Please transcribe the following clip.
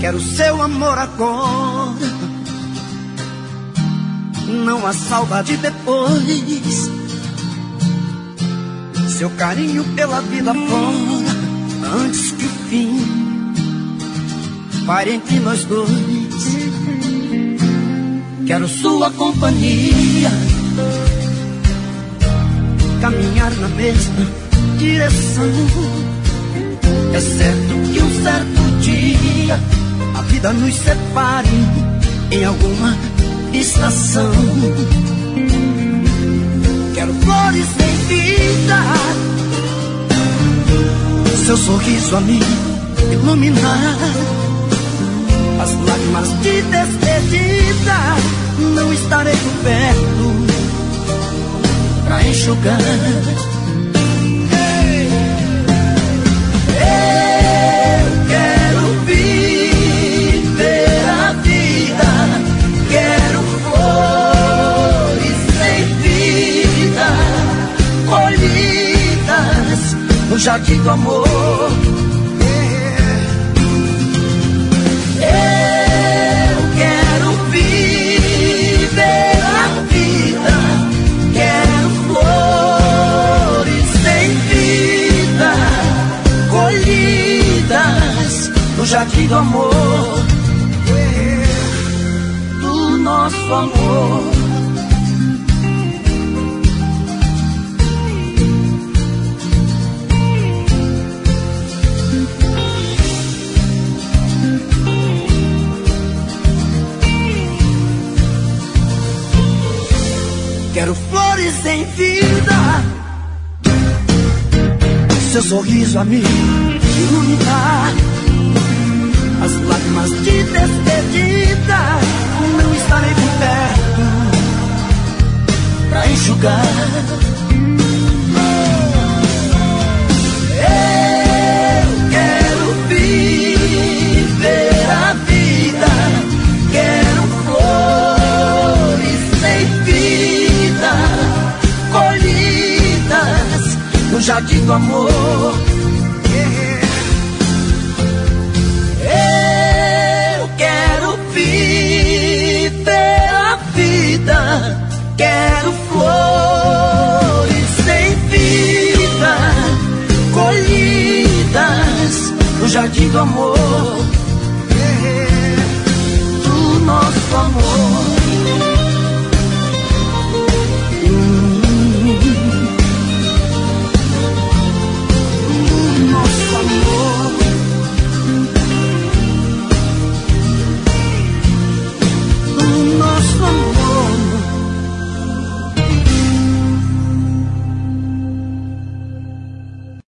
Quero seu amor agora, não há saudade depois. Seu carinho pela vida fora, antes que o fim pare entre nós dois. Quero sua companhia, caminhar na mesma direção. É certo que um certo dia a vida nos separe em alguma estação. Quero flores em vida, seu sorriso a me iluminar. As lágrimas de despedida não estarei por perto pra enxugar. Eu quero viver a vida, quero flores sem vida, colhidas no jardim do amor. Jardim do amor, do nosso amor. Quero flores em vida, seu sorriso a me iluminar. As lágrimas de despedida não estarei por perto pra enxugar. Eu quero viver a vida, quero flores sem vida, colhidas no jardim do amor. Quero flores sem vida, colhidas no jardim do amor.